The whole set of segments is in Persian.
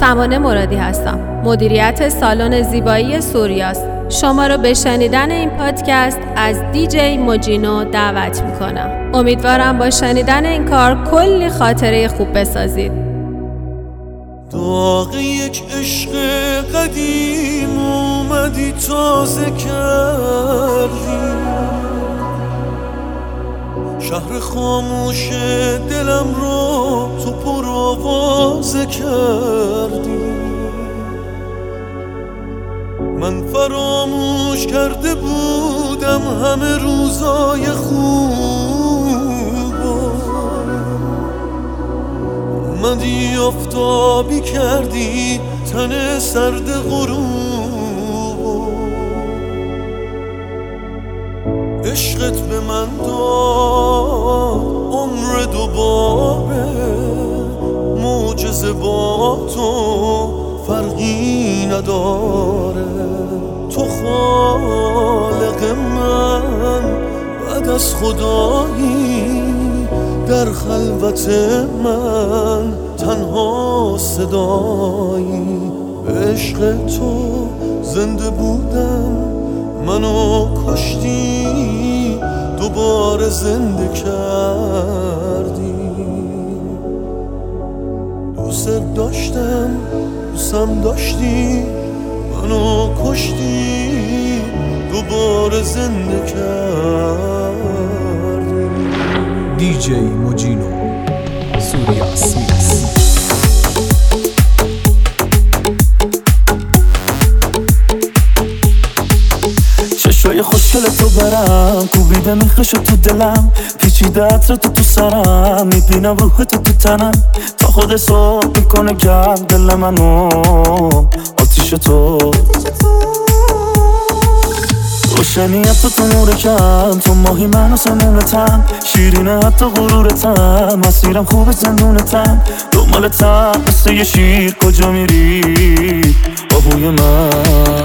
سمانه مرادی هستم. مدیریت سالن زیبایی سوریاس شما رو به شنیدن این پادکست از دیجی موجینو دعوت میکنم. امیدوارم با شنیدن این کار کلی خاطره خوب بسازید. داغ یک عشق قدیم اومدی تازه کردی، شهر خاموش دلم رو تو پر آوازه کردی. من فراموش کرده بودم همه روزای خوب، اومدی آفتابی کردی تن سرد غروب. عشقت به من داد عمر دوباره، معجزه با تو فرقی نداره. تو خالق من بعد از خدایی، در خلوت من تنها صدایی. به عشق تو زنده بودم، منو کشتی دوباره زنده کردی. دوست داشتم دوستم داشتی، منو کشتی دوباره زنده کردی. دیجی موجینو سوریاس میکس. چشای خوشگل تو برم کوبیده میخش تو دلم، پیچیده عطر تو سرم، میبینم روح تو تنم. تا خود صبح میکنه گرم دل منو آتیش تو. روشنیت تو نور کم، تو ماهی من و سمونتم، شیرینه حتی غرورتم، مسیرم خوب زندونتم. دنبالتم مثل یه شیر، کجا میری آهوی من؟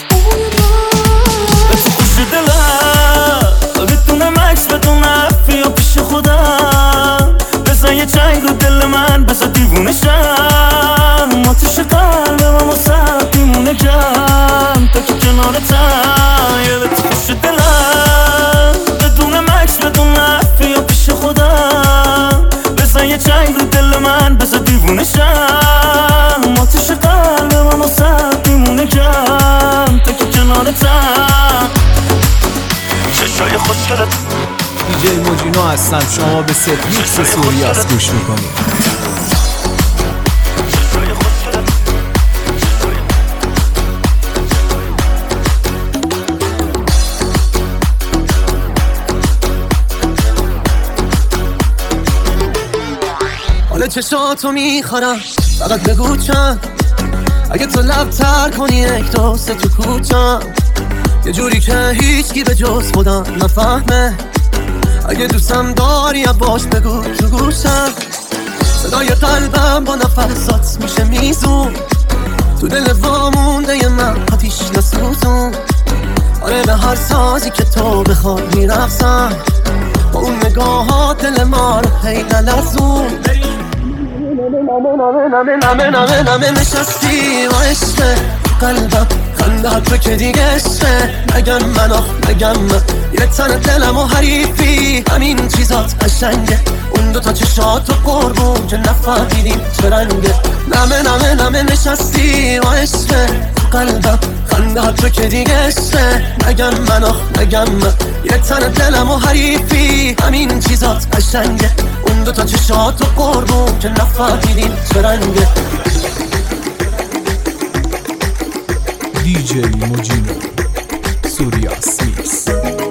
تو خوش دلم بدونم عکس بدون افیا پیش خودم، بزن یه چنگ رو دل من، بزن دیوونشم. آتیش قلبم اما سب میمونه گرم تا که کنارتم. تو خوش دلم بدونم عکس بدون افیا پیش خودم، بزن یه چنگ رو دل من، بزن دیوونشم. آتیش قلبم اما سب میمونه گرم تا که کنارتم. چشای خوشگلت. دیجی موجینو هستم، شما به ست میکس سوریاس گوش میکنید. حالا چشاتو میخورم، فقط بگو چند. اگه تو لب تر کنی یک دو سه تو کوچم، یه جوری که هیچکی به جز خودم نفهمه. اگه دوستم داری باش بگو تو گوشم، صدای قلبم با نفسات میشه میزون، تو دل وامونده من آتیش نسوزون. آره به هر سازی که تو بخوای میرقصم، با اون نگاهات دل ما رو هی نلرزون. نمه نشستی و عشقه قلبم، خنده تو که دیگه عشقه. نگم من نگم من، یه تن دلم و حریفی، همین چیزات قشنگه. اون دوتا چشات و قربون که نفهمیدیم چه رنگه. نمه نشستی و عشقه قلبم، خنده تو که دیگه عشقه. نگم من یه تن دلم و حریفی، همین چیزات قشنگه. اون دوتا چشات و قربون که نفهمیدیم چه رنگه. دیجی موجینو سوریاس میکس.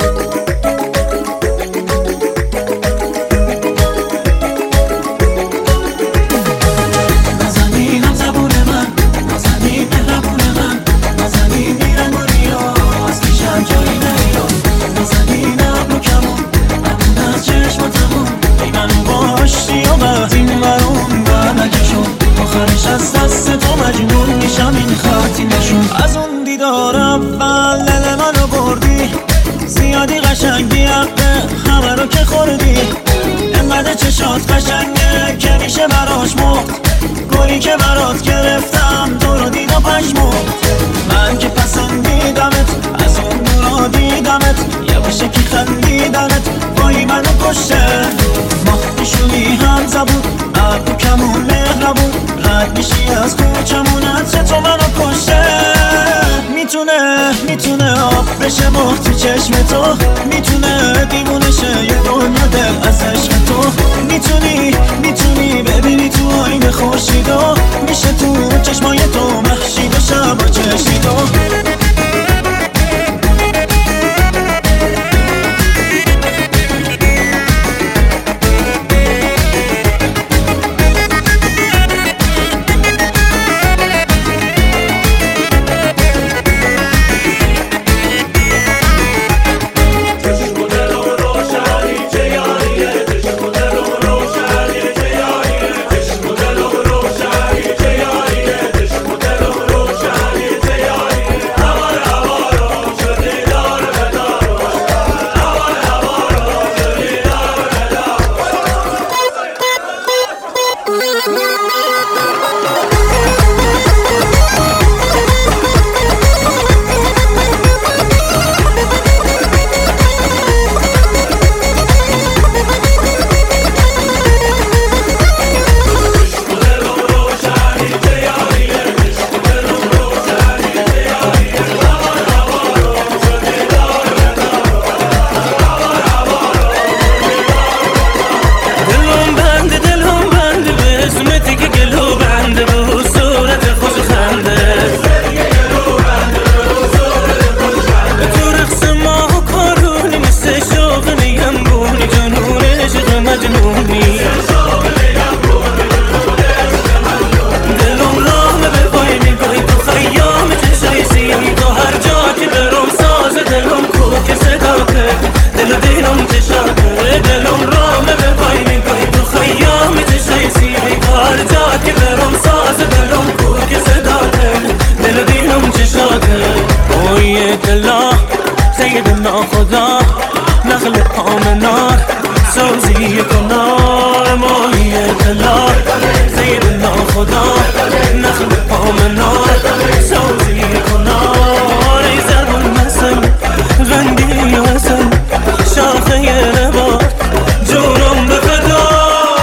نازنینم زبون من، نازنین مهربون من، نازنین میرنگ و ریاض پیشم جایی نیاز. نازنینم رو کمون همون از چشماتمون، ای منو باشتی و بعد این برون برنکشون. آخرش از دست تو مجنون میشم، این خطی نشون. از اون دیدار اول دل منو بردی، زیادی قشنگی حقه همه رو که خوردی. انقدر چشات قشنگه که میشه براش مرد، گلی که برات گرفتم تو رو دید و پشمون من که پسندیدمت از اون دورا دیدمت یواشکی خندیدنت وای منو کشه ما میشونی هم زبون ابرو کمون مهربون رد میشی از کوچمونت تو منو کشه میتونه آب بشه مخ تو چشم تو میتونه دیوونه شه یه دنیا دل از عشق تو میتونی ببینی تو آینه خورشیدو میشه تو چشمای تو محشید و شب و چشیدو خدا نخل آمنار سوزی کنار ماهی دلار سیدنا خدا نخل آمنار سوزی کنار ای زرون مسن غندی وسن شاخه نبات جونم به فدا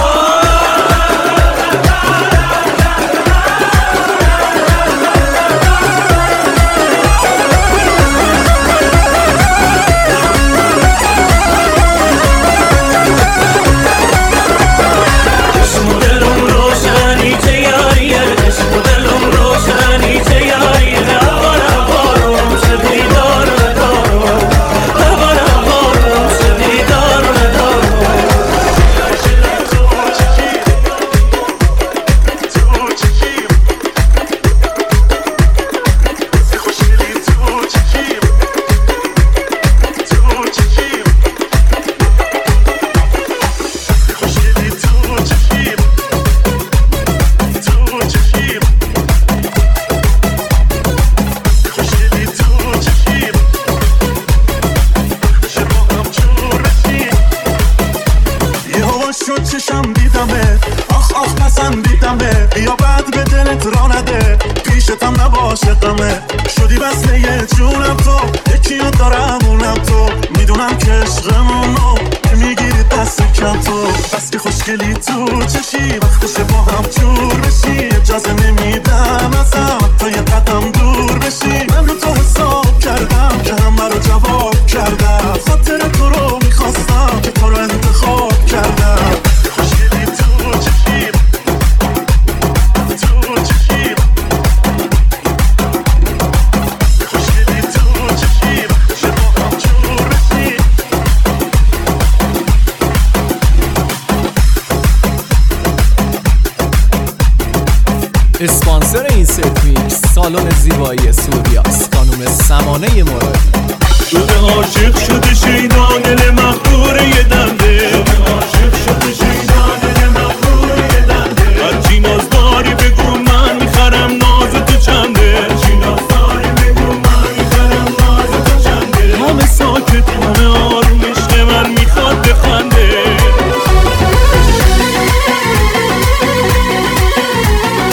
چشم دیدمه آخ پسندیدمه بیا بعد به دلت را نده پیشتم نباشه غمه شدی بسته یه جونم تو یکیو دارم اونم تو میدونم که عشقمونو که میگیری دست کم تو بس که خوشگلی تو چشی وقتشه با هم جور بشی اجازه نمیدم ازم تا یه قدم دور بشی من رو تو حساب کردم که همه رو جواب کردم خاطر تو رو میخواستم که تو رو انتخاب کردم اسپانسر این ست میکس سالن زیبایی سوریاس خانم سمانه مرادی. شده عاشق شده شیدان دل مغرور یه دنده شده عاشق شده شیدان دل مغرور یه دنده هرچی ناز داری بگو من میخرم ناز تو چنده هرچی ناز داری بگو من میخرم ناز تو چنده همه ساکت همه آروم عشق من میخواد بخنده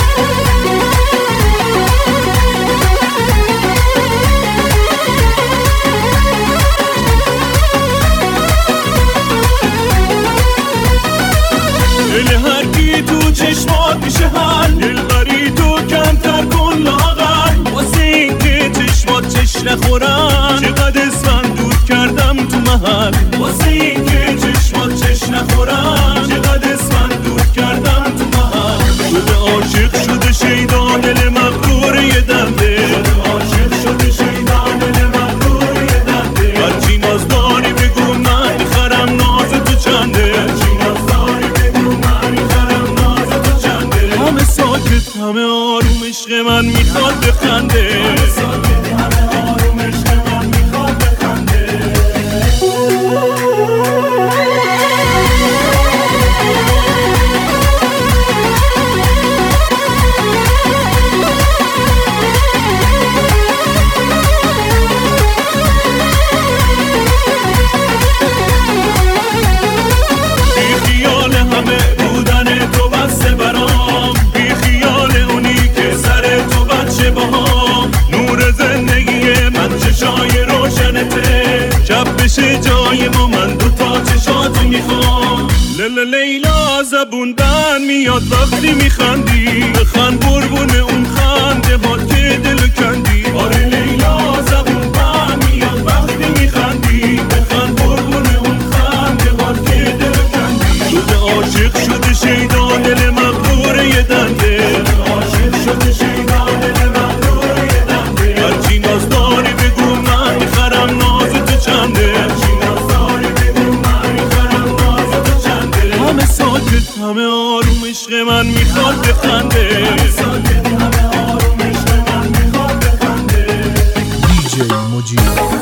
نخورن. چقدر اسفند دود کردم تو محل واسه این که چشمات چش نخورن. چقدر اسفند دود کردم تو محل. شده عاشق شده شیدا دل مغرور یه دنده. شده عاشق شده شیدا دل مغرور یه دنده. هرچی ناز داری بگو من میخرم ناز تو چنده. هرچی ناز داری بگو من میخرم ناز تو چنده. همه ساکت همه آروم عشق من میخواد بخنده. همه ساکت همه آروم عشق من میخواد بخنده. بشه جای ما من دوتا چشاتو میخوام. لیلا زبون بند میاد وقتی میخندی. بخند بربون اون خنده ها که دل کندی. آره لیلا زبون بند میاد وقتی میخندی. بخند بربون اون خنده ها که دل کندی. شده عاشق شده شیدا دل مغرور یه دنده. شده عاشق شده شیدا دل مغرور یه دنده. هرچی ناز داری بگو من میخرم ناز تو چنده. همه ساکت همه آروم عشق من میخواد بخنده. همه ساکت همه آروم عشق من میخواد بخنده. دیجی موجینو.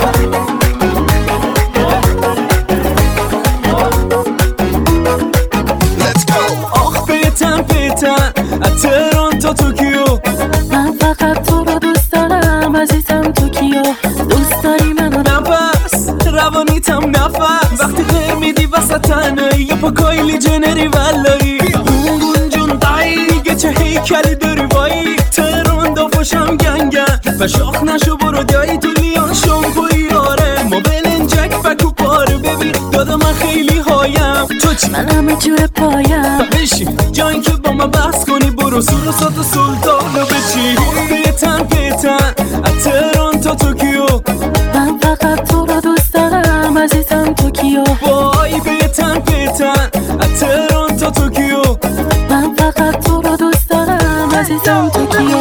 آخ بیتن بیتن از تهران تا توکیو. من فقط تو رو دوست دارم عزیزم توکیو. دوست داری منو نفس روانیتم نفس. وقتی غیر میدی وسط تنهایی یا پا کایلی جنری ولایی. گونگون جون دایی دیگه چه هیکلی داری وایی. تهران دافاشم گنگن و شاخ نشو برو دایی. تو لیان شامپوی آره ما بلنجک فکو پاره. ببین دادا من خیلی هایم تو چی؟ من همه جور پایم. بشین جایی که با من بحث کنی برو سور و سات و سلطانو بچی. بیتن بیتن از تهران تا توکیو. من فقط تو رو دوست دارم عزیزم توکیو. وای بیتن بیتن از تهران تا توکیو. من فقط تو رو دوست دارم عزیزم توکیو.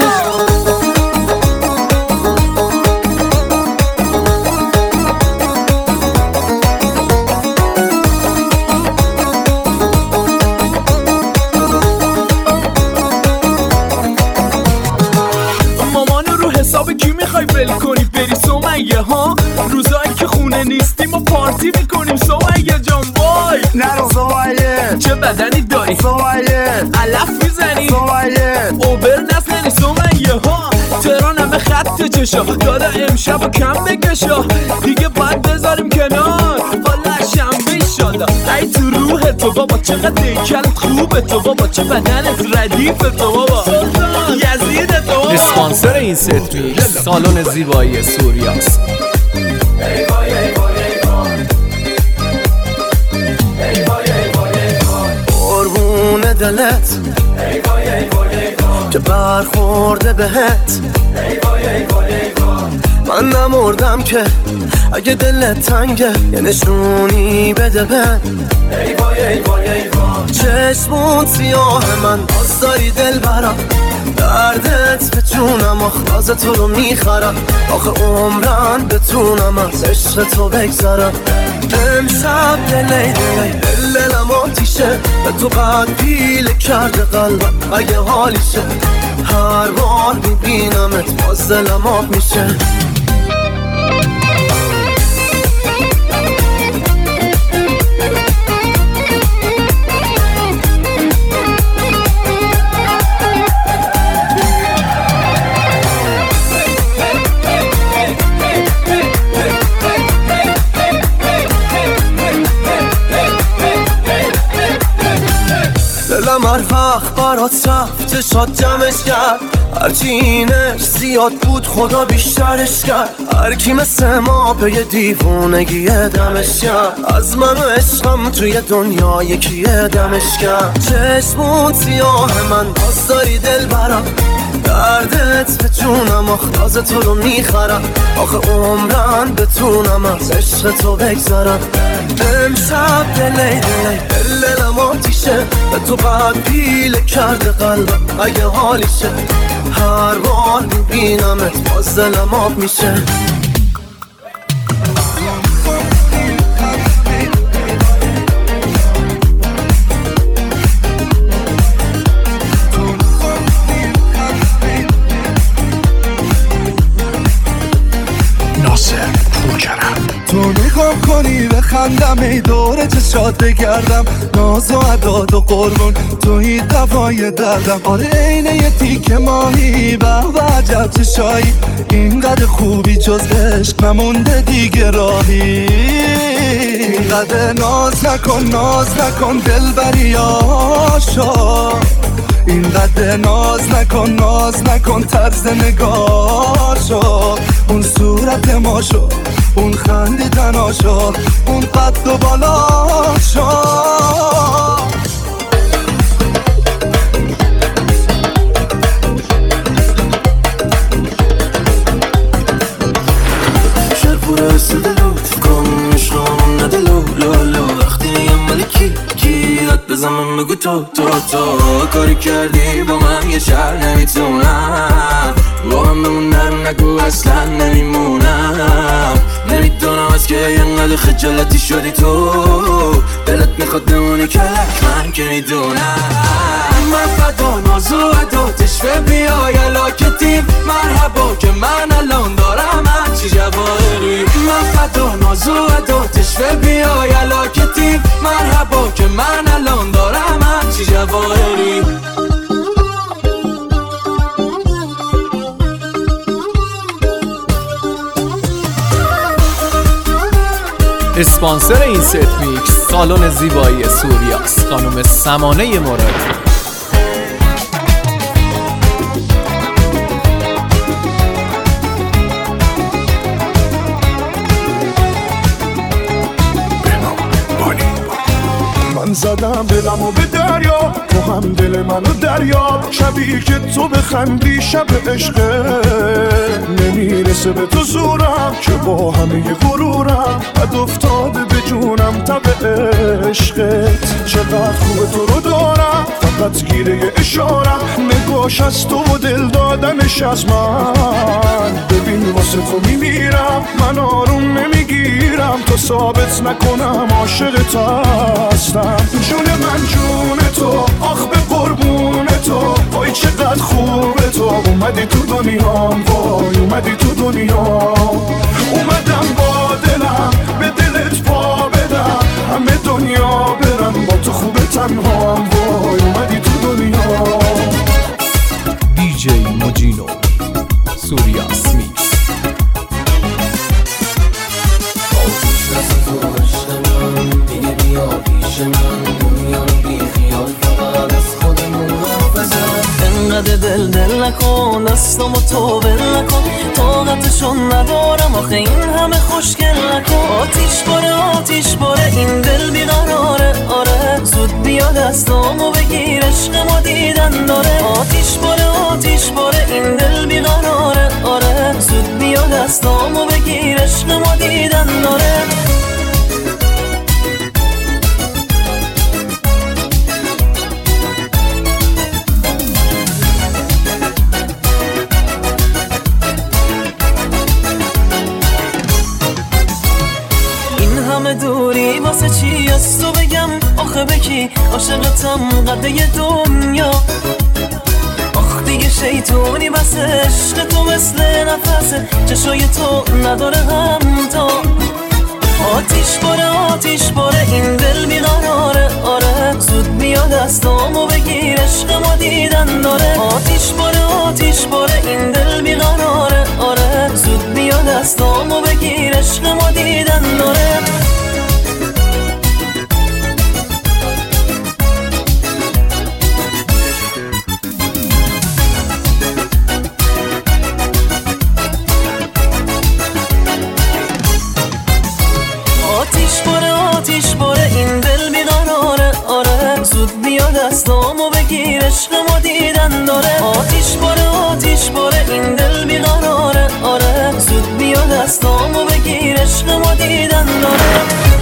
مامانو رو حساب کی میخوای ول کنی بری سمیه ها؟ روزایی که خونه نیستیم و پارتی میکنیم سمیه جان. وای نرو سمیه چه بدنی داری سمیه. علف میزنی سمیه اوبر نزنی سمیه ها. تهران همه خط چشا دادا امشب و کم بکشا. دیگه باید بذاریم کنار والا شنبه ایشالله. ای تو روح تو بابا چقدر دیکلت خوبه تو بابا. چه بدنت ردیف تو بابا. یزید تو بابا. اسپانسر این ست میکس سالن زیبایی سوریاست. قربون دلت که برخورده بهت. من نمردم که اگه دلت تنگه یه نشونی بده بهم. چشمون سیاه من باز داری دل برم. دردت به جونم آخراز تو رو میخرم. آخه عمرم بتونم از عشق تو بگذرم. امشب دلم آتیشه به تو قد پیله کرده قلبم. اگه حالیشه هر بار میبینمت باز دلم آب میشه. دلم هر وقت برات رفته شاد جمعش کرد، هرچی اینش زیاد بود خدا بیشترش کرد. هرکی مثل ما به یه دیوونگی دمش کرد، از من و عشقم توی دنیا یکی دمش کرد. چشمون سیاه من باز داری دل برم، دردت به جونم آخ تازه تو رو میخرم. آخه عمرن بتونم از عشق تو بگذارم. امشب دلی دلم آتیشه، به تو بعد پیله کرده قلبم اگه حالیشه. هر بار میبینمت باز دلم آب میشه. تو نگاه کنی بخندم ای دوره چشات بگردم، ناز و عداد و قربون توی قوای دردم. آره اینه یه تیکه ماهی به عجب چشایی، اینقدر خوبی جز عشق نمونده دیگه راهی. اینقدر ناز نکن دلبری آشا، اینقدر ناز نکن طرز نگاشو. اون صورت ما شو، اون خندیدن شو، اون قد و بالا شو. شرپوره حس دلوت کن عشقامون ندلو لولو. وقتی یه ملکی کیات بزنم بگو تو کاری کردی با من یه شهر نمیتونم با هم بمونم، نگو اصلا نمیمونم. نمیدونم از که اینقدر خجالتی شدی تو، دلت میخواد بمونی کلک من که میدونم. من فدا نازو عداتش و بیای علاکتیم مرحبا که من الان دارم هرچی جواهری. من فدا نازو عداتش و بیای علاکتیم مرحبا که من الان دارم هرچی جواهری. اسپانسر این ست میکس سالن زیبایی سوریاست، خانم سمانه مرادی. من زدم دلمو به دریا، تو هم دل منو دریا. شبی که تو بخندی شب عشقه، نمیرسه به تو زورم که با همه غرورم بد افتاده به جونم تب عشقت. چقدر خوبه تو رو دارم فقط گیره اشارم، نگاش از تو و دل دادنش از من. ببین واسه تو میمیرم من آروم نمیگیرم تا ثابت نکنم عاشقت هستم. جون من جون تو آخ به قربون تو، وای چقدر خوبه تو اومدی تو دنیام، وای اومدی تو دنیام. اومدم با دلم به دلت پا بدم، همه دنیا برم با تو خوبه تنهام، وای اومدی تو دنیام. دیجی موجینو سوریاس میکس. انقدر دل نکن دستامو تو بل نکن، طاقتشون ندارم آخه این همه خوشگل نکن. آتیش باره این دل بیقراره، آره زود بیا دستامو بگیر عشق ما دیدن داره. آتیش باره این دل بیقراره، آره زود بیا دستامو بگیر عشق ما دیدن داره. دوری واسه چی از تو بگم آخه بکی عاشقتم قده دنیا. آخ دیگه شیطونی بس عشق تو مثل نفسه، چشای تو نداره همتا. آتیش باره این دل بیقراره، آره زود بیا دستامو بگیر عشق ما دیدن داره. آتیش باره این دل بیقراره، آره زود بیا دستامو بگیر عشق ما دیدن داره. عشق ما دیدن داره. آتیش باره این دل بیقراره. آره زود بیا دستامو بگیر عشق ما دیدن داره.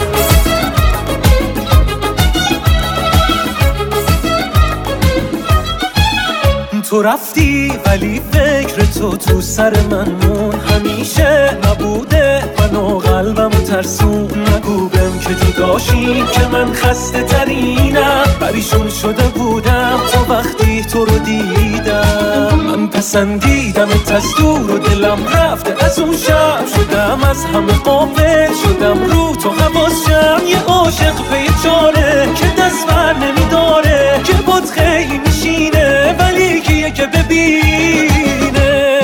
تو رفتی ولی فکر تو سر من مون. همیشه نبوده من و قلبم ترسون. نگو بهم که جداشی که من خسته ترینم. پریشون شده بودم تا وقتی تو رو دیدم. من پسندیدمت از دور و دلم رفته از اون شب. شدم از همه غافل شدم رو تو حواسم. یه عاشق پی چاره که دست بر نمیداره. که بود خیلی میشینه ولی کیه که ببینه.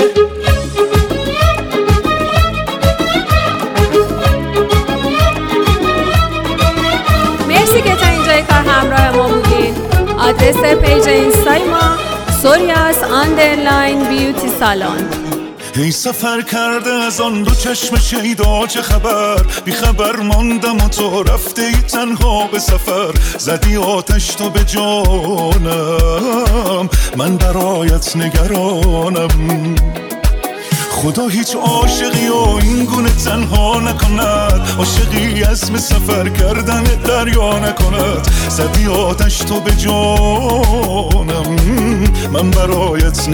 مرسی که تا اینجای کار همراه ما بودین. آدرس پیج اینستای ما سوریاس_بیوتی سالن. ای سفر کرده از آن دو چشم شیدا چه خبر؟ بی خبر ماندم و تو رفته ای تنها به سفر. زدی آتش تو به جانم من برایت نگرانم. خدا هیچ عاشقی و این گونه تنها نکند. عاشقی عزم سفر کردن دریا نکند. زدی آتش تو به جانم من برایت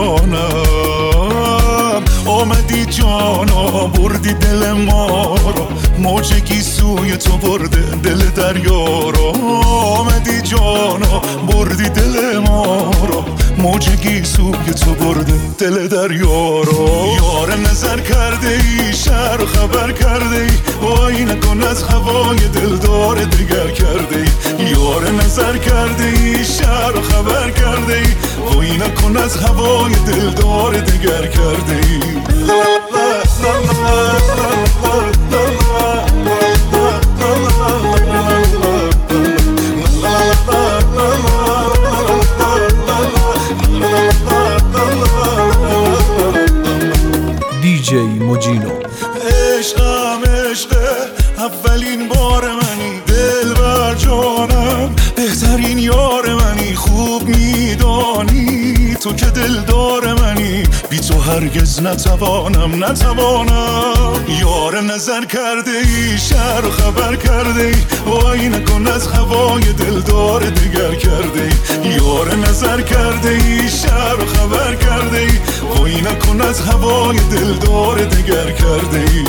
نگرانم. آمدی جانا بردی دل ما رو. موجگی سوی تو برده دل دریا رو. آمدی جانا بردی دل ما رو. موجگی سوی تو برده دل دریا رو. یار نظر کرده ای شهر و خبر کرده ای. وای نکن از هوای دلدار دیگر کرده ای. یار نظر کرده ای شهر و خبر کرده ای. وای نکن از هوای دلدار دیگر کرده ای. دیجی موجینو. عشقم عشقه اولین بار منی. دل بر جانم بهترین یار منی. خوب میدانی تو که دلدار منی. بی تو هرگز نتوانم. یار نظر کرده ای شهر و خبر کرده ای. وای نکن از هوای دلدار دیگر کرده ای. یار نظر کرده ای شهر و خبر کرده ای. وای نکن از هوای دلدار دیگر کرده ای.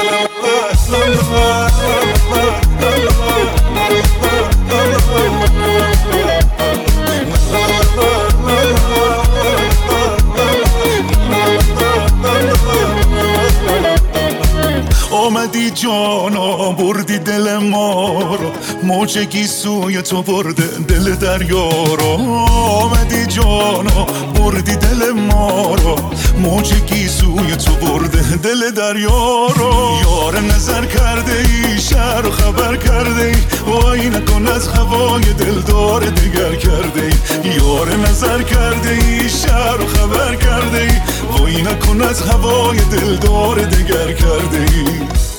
آمدی جانا بردی دل ما رو. موجگی سوی تو برده دل دریا رو. آمدی جانا بردی دل ما رو. موجگی سوی تو برده دل دریا رو. یار نظر کرده ای شهر و خبر کرده ای. وای نکن از هوای دلدار دیگر کرده ای. یار نظر کرده ای شهر و خبر کرده ای. وای نکن از هوای دلدار دیگر کرده ای.